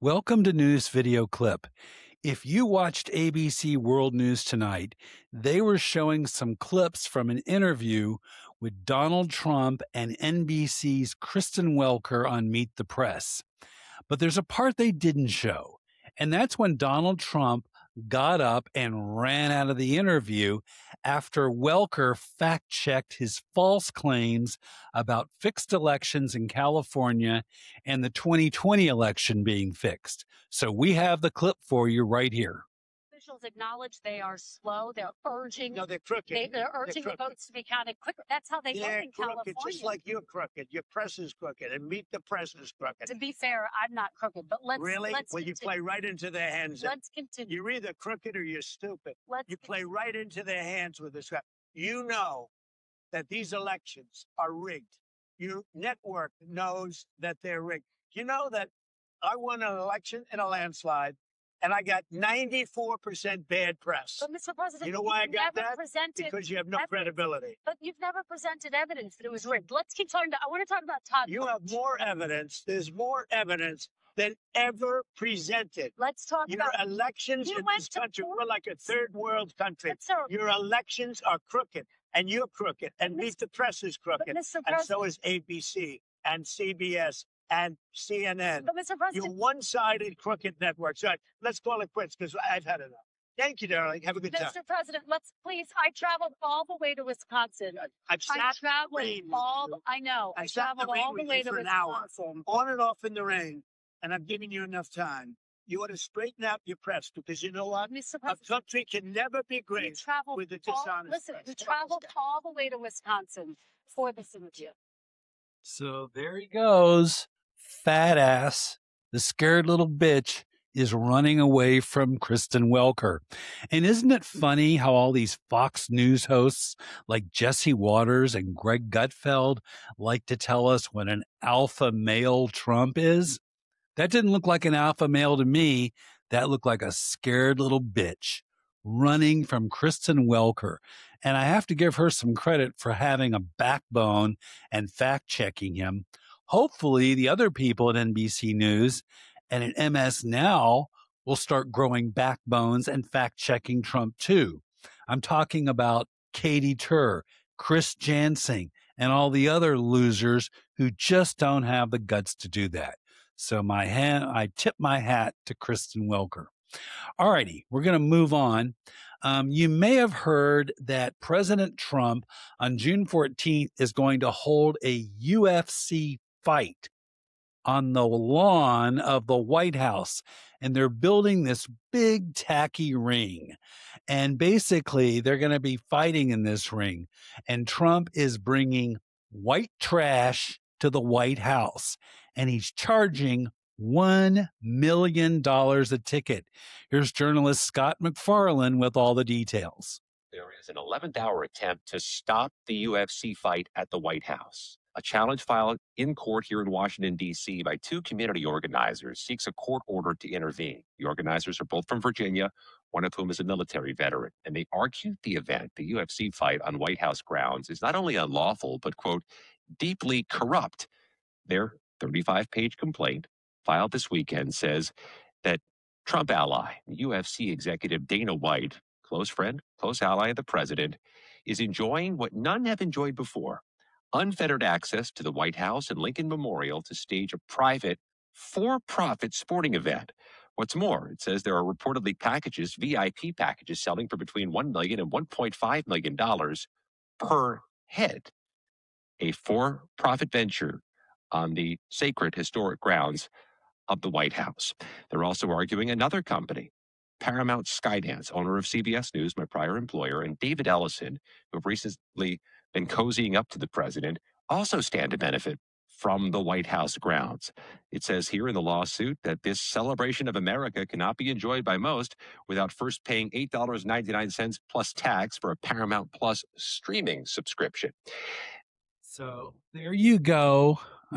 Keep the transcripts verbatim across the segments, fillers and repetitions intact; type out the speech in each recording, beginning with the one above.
Welcome to News Video Clip. If you watched A B C World News tonight, they were showing some clips from an interview with Donald Trump and N B C's Kristen Welker on Meet the Press. But there's a part they didn't show, and that's when Donald Trump got up and ran out of the interview after Welker fact-checked his false claims about fixed elections in California and the twenty twenty election being fixed. So we have the clip for you right here. Officials acknowledge they are slow. They're urging. No, they're crooked. They, they're urging they're the votes to be counted quicker. That's how they they're vote in crooked, California. just like you're crooked. Your press is crooked, and Meet the Press is crooked. To be fair, I'm not crooked, but let's really. Let's well, you continue. play right into their hands. Let's continue. You're either crooked or you're stupid. Let's you play continue. right into their hands with this crap. You know that these elections are rigged. Your network knows that they're rigged. You know that I won an election in a landslide, and I got ninety-four percent bad press. But Mister President, you know why I got never that? Presented Because you have no evidence. credibility. But you've never presented evidence that it was rigged. Let's keep talking about. I want to talk about Todd. You Blanche. have more evidence. There's more evidence than ever presented. Let's talk Your about elections You in went this to country, four- we're like a third world country. But, sir, Your elections are crooked, and you're crooked, and Mister Meet the Press is crooked, Mister and President, so is A B C and C B S and C N N. but Mister You're President, one-sided crooked networks. All right, let's call it quits because I've had enough. Thank you, darling. Have a good time. Mister President, let's please. I traveled all the way to Wisconsin. I've I sat traveled rain with all. you. I know. I I sat in the traveled rain all the with way you to for an hour. Wisconsin. on and off in the rain, and I'm giving you enough time. You ought to straighten out your press because you know what? Mister A President, country can never be we great traveled with a all, dishonest listen, press. we traveled all the way to Wisconsin for this interview. So there he goes. Fat ass, the scared little bitch, is running away from Kristen Welker. And isn't it funny how all these Fox News hosts like Jesse Waters and Greg Gutfeld like to tell us what an alpha male Trump is? That didn't look like an alpha male to me. That looked like a scared little bitch running from Kristen Welker. And I have to give her some credit for having a backbone and fact-checking him. Hopefully, the other people at N B C News and at M S Now will start growing backbones and fact-checking Trump too. I'm talking about Katie Tur, Chris Jansing, and all the other losers who just don't have the guts to do that. So my hand, I tip my hat to Kristen Welker. All righty, we're going to move on. Um, you may have heard that President Trump on June fourteenth is going to hold a U F C fight on the lawn of the White House. And they're building this big tacky ring. And basically, they're going to be fighting in this ring. And Trump is bringing white trash to the White House. And he's charging one million dollars a ticket. Here's journalist Scott MacFarlane with all the details. There is an eleventh hour attempt to stop the U F C fight at the White House. A challenge filed in court here in Washington, D C by two community organizers seeks a court order to intervene. The organizers are both from Virginia, one of whom is a military veteran, and they argued the event, the U F C fight on White House grounds, is not only unlawful, but, quote, deeply corrupt. Their thirty-five page complaint filed this weekend says that Trump ally, U F C executive Dana White, close friend, close ally of the president, is enjoying what none have enjoyed before: unfettered access to the White House and Lincoln Memorial to stage a private, for-profit sporting event. What's more, it says there are reportedly packages, V I P packages, selling for between one million dollars and one point five million dollars per head. A for-profit venture on the sacred historic grounds of the White House. They're also arguing another company, Paramount Skydance, owner of C B S News, my prior employer, and David Ellison, who have recently been cozying up to the president, also stand to benefit from the White House grounds. It says here in the lawsuit that this celebration of America cannot be enjoyed by most without first paying eight dollars and ninety-nine cents plus tax for a Paramount Plus streaming subscription. So there you go.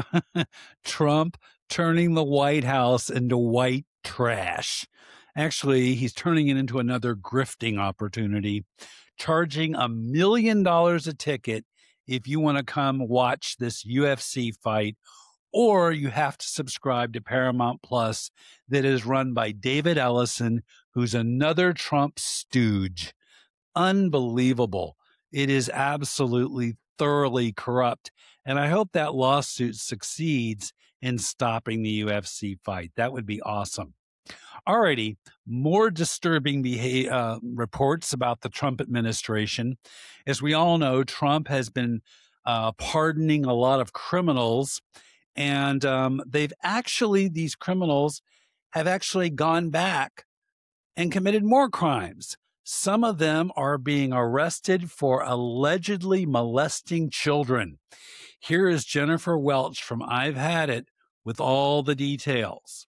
Trump turning the White House into white trash. Actually, he's turning it into another grifting opportunity, charging a million dollars a ticket if you want to come watch this U F C fight or you have to subscribe to Paramount Plus that is run by David Ellison, who's another Trump stooge. Unbelievable. It is absolutely thoroughly corrupt. And I hope that lawsuit succeeds in stopping the U F C fight. That would be awesome. Alrighty, more disturbing behavior, uh, reports about the Trump administration. As we all know, Trump has been uh, pardoning a lot of criminals, and um, they've actually, these criminals have actually gone back and committed more crimes. Some of them are being arrested for allegedly molesting children. Here is Jennifer Welch from I've Had It with all the details.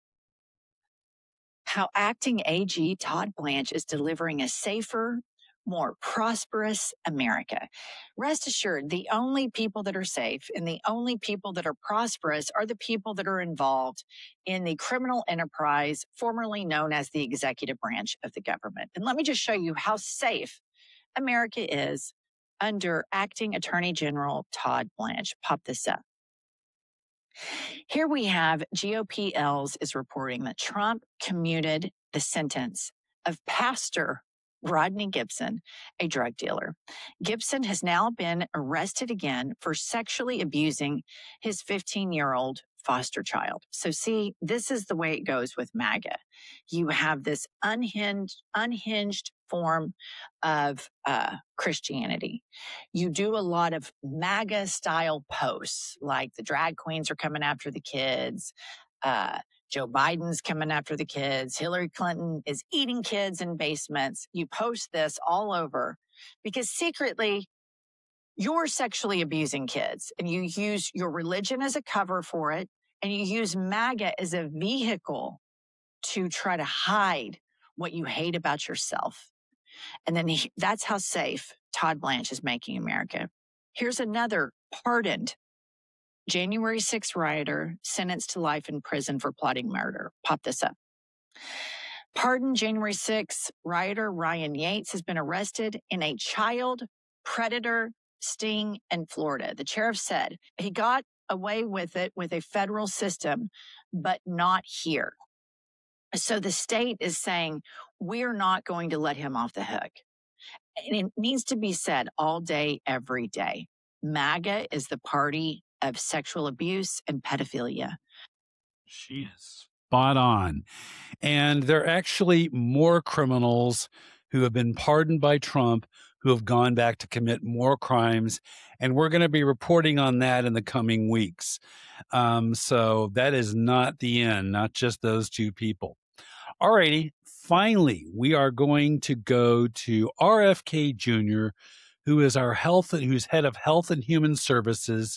How acting A G Todd Blanche is delivering a safer, more prosperous America. Rest assured, the only people that are safe and the only people that are prosperous are the people that are involved in the criminal enterprise formerly known as the executive branch of the government. And let me just show you how safe America is under acting Attorney General Todd Blanche. Pop this up. Here we have G O P Els is reporting that Trump commuted the sentence of Pastor Rodney Gibson, a drug dealer. Gibson has now been arrested again for sexually abusing his fifteen-year-old foster child. So see, this is the way it goes with MAGA. You have this unhinged, unhinged form of uh, Christianity. You do a lot of MAGA style posts, like the drag queens are coming after the kids, uh, Joe Biden's coming after the kids, Hillary Clinton is eating kids in basements. You post this all over because secretly you're sexually abusing kids, and you use your religion as a cover for it, and you use MAGA as a vehicle to try to hide what you hate about yourself. And then he, that's how safe Todd Blanche is making America. Here's another pardoned January sixth rioter sentenced to life in prison for plotting murder. Pop this up. Pardoned January sixth rioter Ryan Yates has been arrested in a child predator sting in Florida. The sheriff said he got away with it with a federal system, but not here. So the state is saying, we're not going to let him off the hook. And it needs to be said all day, every day. MAGA is the party of sexual abuse and pedophilia. She is spot on. And there are actually more criminals who have been pardoned by Trump who have gone back to commit more crimes. And we're going to be reporting on that in the coming weeks. Um, so that is not the end, not just those two people. All righty. Finally, we are going to go to R F K Junior, who is our health, who's head of Health and Human Services.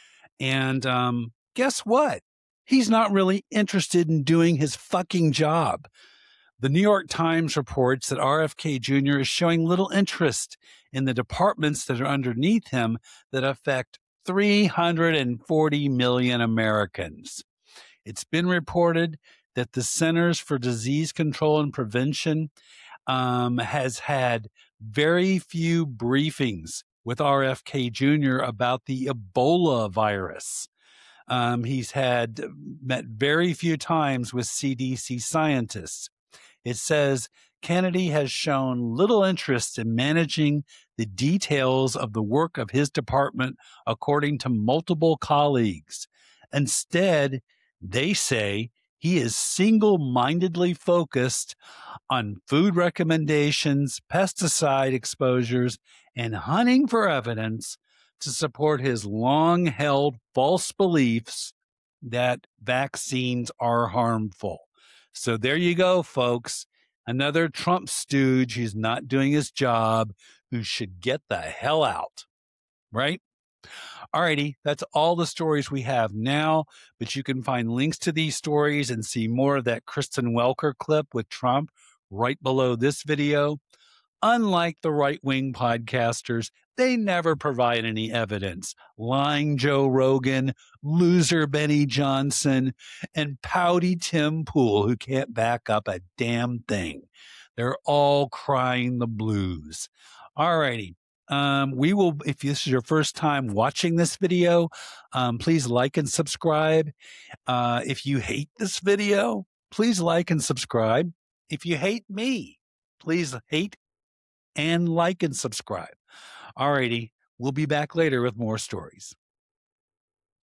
And um, guess what? He's not really interested in doing his fucking job. The New York Times reports that R F K Junior is showing little interest in the departments that are underneath him that affect three hundred forty million Americans. It's been reported that the Centers for Disease Control and Prevention um, has had very few briefings with R F K Junior about the Ebola virus. Um, he's had met very few times with C D C scientists. It says Kennedy has shown little interest in managing the details of the work of his department, according to multiple colleagues. Instead, they say he is single-mindedly focused on food recommendations, pesticide exposures, and hunting for evidence to support his long-held false beliefs that vaccines are harmful. So there you go, folks. Another Trump stooge who's not doing his job, who should get the hell out, right? All righty, that's all the stories we have now, but you can find links to these stories and see more of that Kristen Welker clip with Trump right below this video. Unlike the right-wing podcasters, they never provide any evidence. Lying Joe Rogan, loser Benny Johnson, and pouty Tim Pool, who can't back up a damn thing. They're all crying the blues. All righty. Um, we will, if this is your first time watching this video, um, please like and subscribe. Uh, if you hate this video, please like and subscribe. If you hate me, please hate and like and subscribe. Alrighty, we'll be back later with more stories.